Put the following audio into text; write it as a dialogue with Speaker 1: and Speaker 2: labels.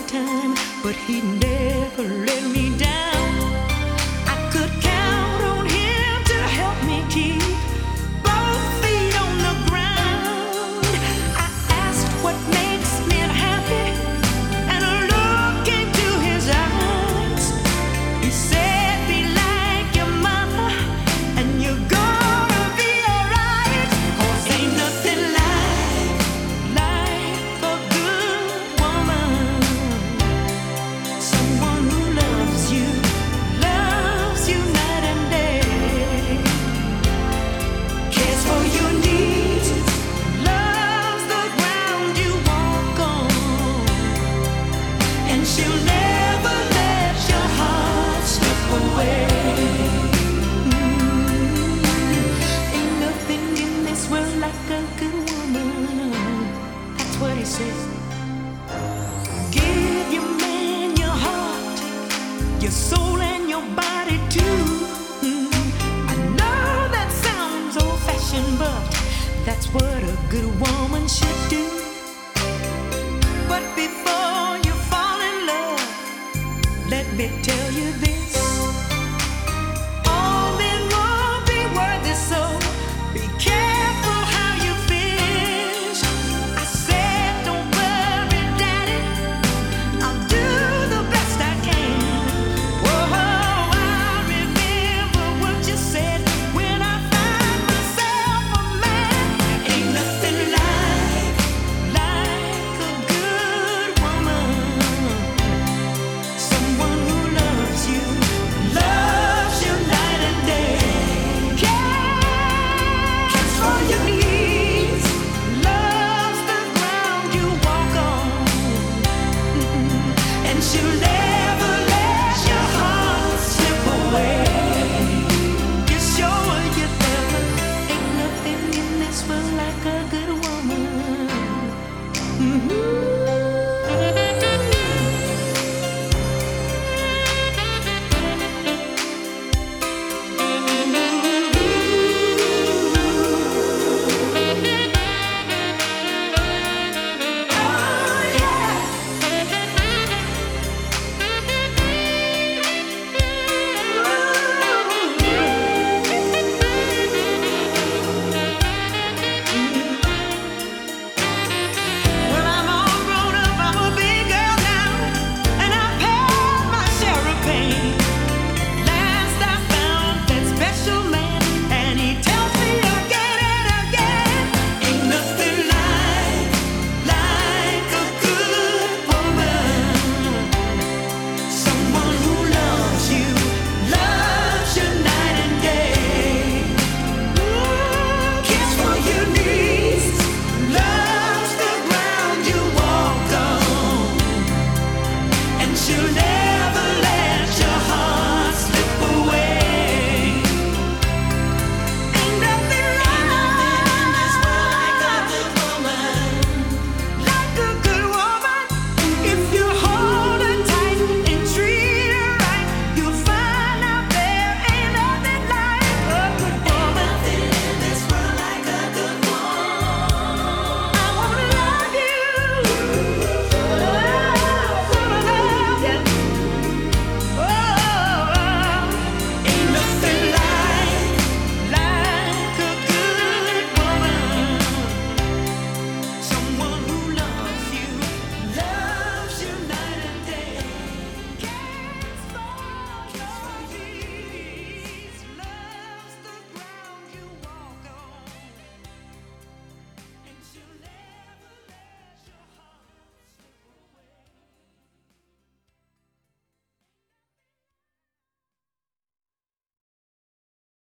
Speaker 1: time, but he never let me down. I could count on him to help me keep both feet on the ground. I asked what makes men happy, and a look came to his eyes. He said, be like your mama, and you're gonna be alright. 'Cause ain't nothing like a good woman. Someone who loves you night and day, cares for your needs, loves the ground you walk on, and she'll never let your heart slip away. Ain't nothing in this world like a good woman. That's what he said. Give your man your heart, your soul and your body too. I know that sounds old-fashioned, but that's what a good woman should do.